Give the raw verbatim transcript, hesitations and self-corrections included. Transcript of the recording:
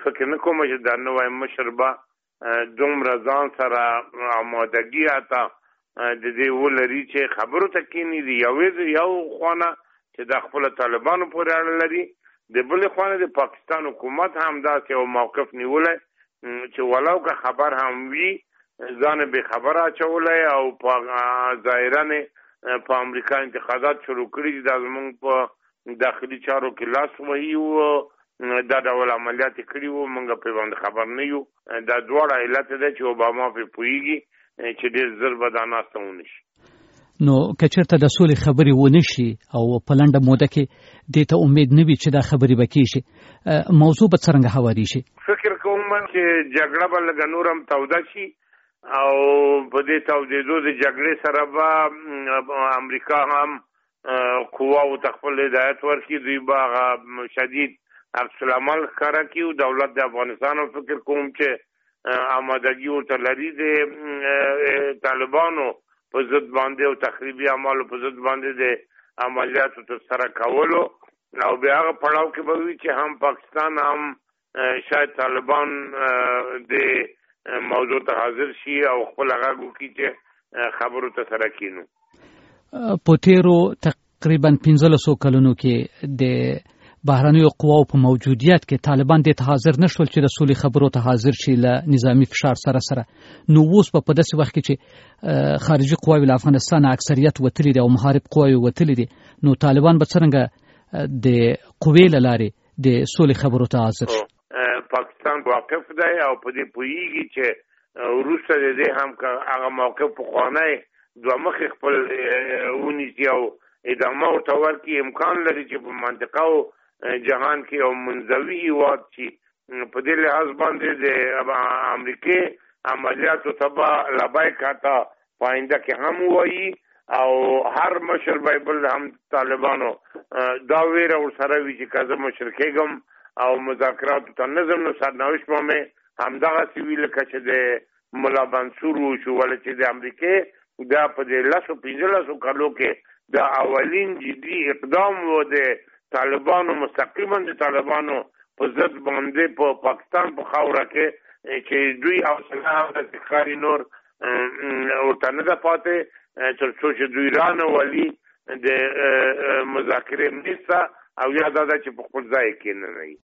فکر نه کوم چې دا نوی مشر به دومره ځان سره آمادګي اته د دې ولري چې خبرو ته کینی دي. یو یو خوانه چې د خپل طالبانو پورې اړه لري، د بل خوانه د پاکستان حکومت هم داسې یو موقف نیولی چې ولو که خبر هم وي ځان به خبره اچولی او په ظاهرا په امریکا انتقادات شروع کړي چې دا زموږ په داخلي چارو کې لاس وهي و دا ډول عملیات کړي وو، موږ په باندې خبر نه یو. دا دواړه علت دی چې اوباما پرې پوهېږي چې ډېر زر به دا ناسته ونه شي. نو که چېرته د سولې خبرې ونه شي او په لنډه موده کې دې ته امید نه وي چې دا خبرې به کېږي، موضوع به څرنګه هواري شي؟ فکر کوم چې جګړه به لږه نور هم توده شي او په دې تودېدو د جګړې سره به امریکا هم قواو ته خپل هدایت ورکړي، دوی به هغه شدید عکس العمل ښکاره کړي او دولت د افغانستان هم فکر کوم چې آمادګي ورته لري د طالبانو په ضد باندې او تخریبي اعمالو په ضد باندې د عملیاتو ترسره کولو، او بیا هغه پړاو کې به وي چې هم پاکستان هم شاید طالبان د موضوع ته حاضر شي او خپل غږ وکړي چې خبرو ته سره کینو. په تیرو تقریبا پنځلسو کلونو کې د بهرنیو قواو په موجودیت کې طالبان دې ته حاضر نشول چې د سولې خبرو ته حاضر شي له نظامی فشار سره سره. نو اوس په داسې وخت کې چې خارجي قواوې له افغانستان اکثریت وتلي دي او محارب قواوې وتلي دي، نو طالبان به څرنګه د قوې له لارې د سولې خبرو ته حاضر شي؟ پاکستان واقف دی او په دې پوهېږي چې وروسته د دې هم هغه موقف پخوانی دوه مخې خپل ونیسي او ادامه ورته ورکړي. امکان لري چې په منطقه او جهان کې یو منزوي هېواد شي. په دې لحاظ باندې د امریکې عملیاتو ته به لبیک حتی په آینده کې هم ووایي او هر مشر به بل هم طالبانو دا ویره ورسره وي چې که زه مشر کېږم او مذاکراتو ته نه ځم نو سرنوشت به مې همدغسې وي لکه چې د ملا منصور وشو، ولې چې د امریکې دا په دې لسو پنځلسو کالو کې د اولین جدي اقدام و د طالبانو مستقیما د طالبانو په ضد باندې په پا پاکستان په خاوره کې چې دوی حوصله هم د ښکاري نور ورته نه ده پاتې تر څو چې دوی رانه ولي د مذاکرې میز ته او یا دا ده چې په خپل ځای کې نه وي.